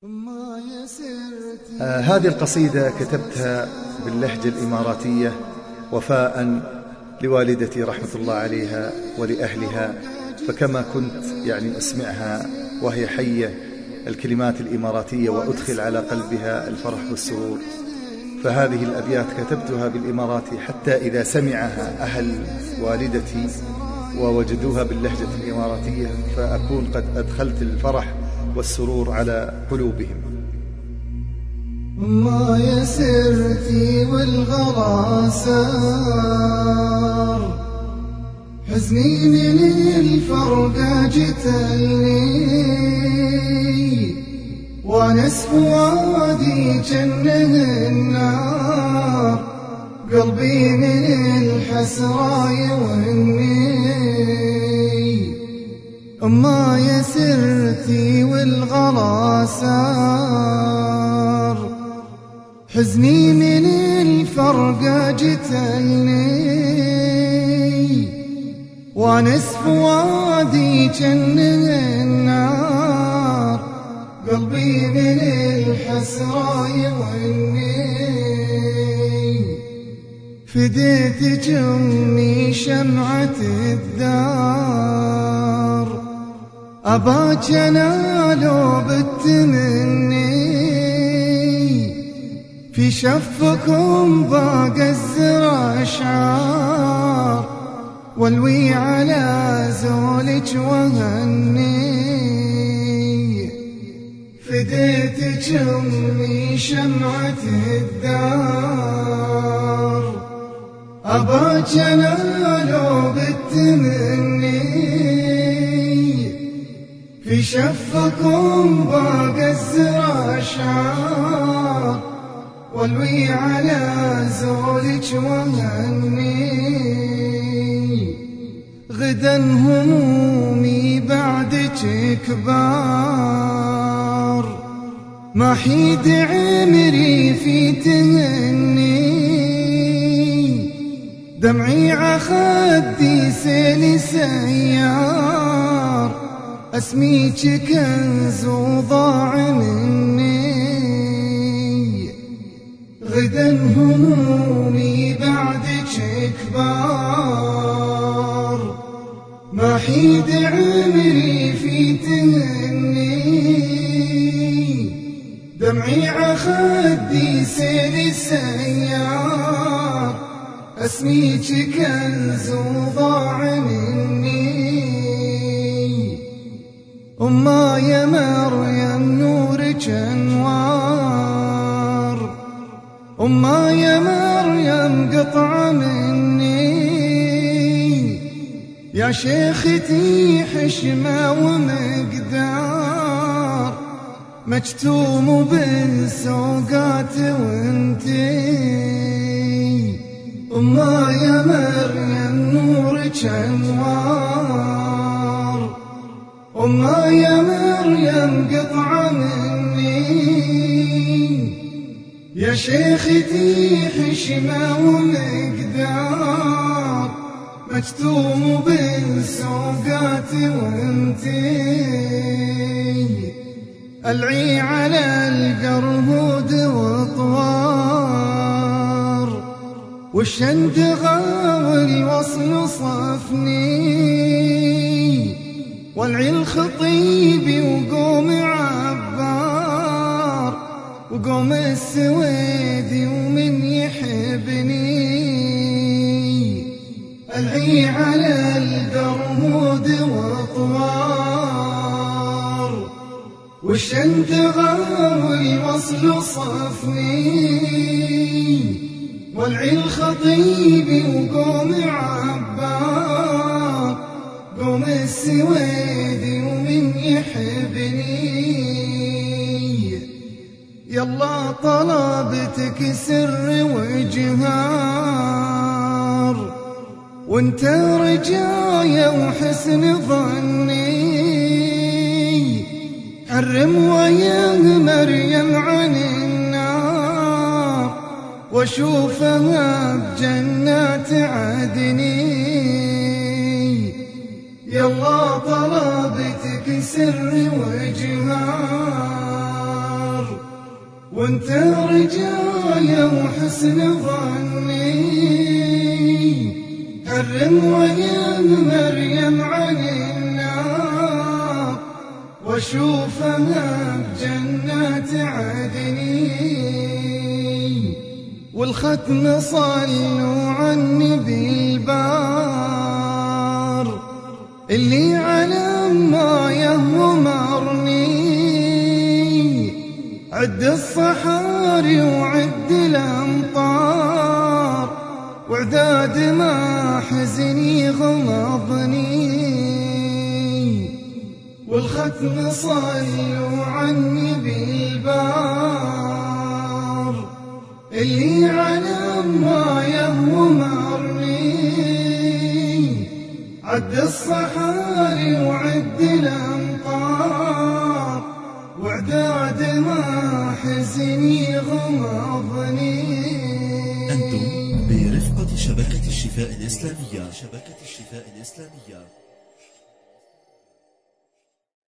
هذه القصيدة كتبتها باللهجة الإماراتية وفاء لوالدتي رحمة الله عليها ولأهلها، فكما كنت أسمعها وهي حية الكلمات الإماراتية وأدخل على قلبها الفرح والسرور، فهذه الأبيات كتبتها بالإماراتي حتى إذا سمعها أهل والدتي ووجدوها باللهجة الإماراتية فأكون قد أدخلت الفرح والسرور على قلوبهم. ما يسرتي والغلا سار، حزني من الفرقة جتلني، ونس فؤادي جنه النار، قلبي من الحسرة يوني. ما يسرتي والغلا سار، حزني من الفرقة جتلني، ونس فؤادي جنه النار، قلبي من الحسرة يوني. فديت جمي شمعة الدار، أباك أنا لو بتمني، في شفكم باق الزرع أشعار، والوي على زولك وهني. فديت جمي شمعة الدار، أباك أنا لو بتمني، في شفكم باق الزرع أشعار، والوي على زولك وهني. غدا همومي بعدك كبار، ما حيد عمري في تهني، دمعي عخدي سيل سيار، اسميك كنز وضاع مني. غدا همومي بعدك كبار، ما حيد عمري في تهني، دمعي عخدي سيل سيار، اسميك كنز وضاع مني. أما يا مريم نورك أنوار، أما يا مريم قطعة مني، يا شيختي حشمة ومقدار، مجتوم بالسوقات وانتي. أما يا مريم نورك أنوار، أما يا مريم قطعة مني، يا شيختي حشمة ومقدار، مجتوم بالسوقات وانتي. العي على القرهود وطوار، والشندغة والوصل صفني، والعي الخطيبي وقوم عبار، وقوم السويدي ومن يحبني. العي على القرهود وطوار، والشندغة والوصل صفني، والعي الخطيبي وقوم عبار، قوم السويدي ومن يحبني. يلا طلبتك سر وجهار، وانت رجايا وحسن ظني، حرم ويا مريم عن النار، واشوفها بجنات عدني. يلا طلبتك سر وجهار، وانت رجايا وحسن ظني، حرم ويا مريم عن النار واشوفها بجنات عدني. والختم صلوا عني بالبار اللي على ما يهمرني، عد الصحاري وعد الأمطار وعداد ما حزني غمضني. والختم صلوا عني بالبار اللي على ما يهمرني، عد الصحاري وعد الأمطار وعداد ما حزني غمضني. أنتم برفقة شبكة الشفاء الإسلامية.